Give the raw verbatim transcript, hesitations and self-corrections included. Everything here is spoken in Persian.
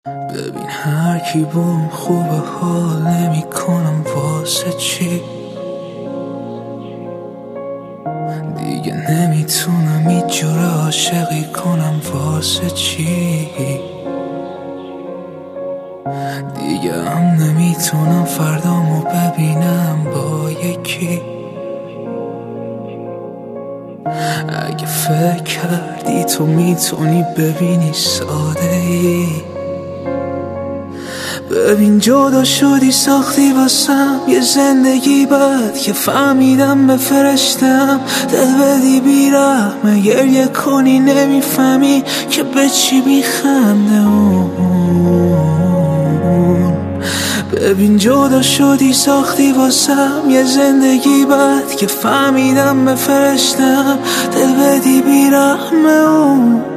ببین هر کی بوم خوبه حال نمی کنم واسه چی دیگه نمیتونم هیچ جور عاشقی کنم واسه چی دیگه هم نمیتونم فردامو ببینم با یکی اگه فکر کردی تو میتونی ببینی ساده ای ببین جدا شدی ساختی واسم یه زندگی بد که فهمیدم بفرشتم دل بدی بیرحمه گریه کنی نمیفهمی که به چی میخنده اون ببین جدا شدی ساختی واسم یه زندگی بد که فهمیدم بفرشتم دل بدی بیرحمه اون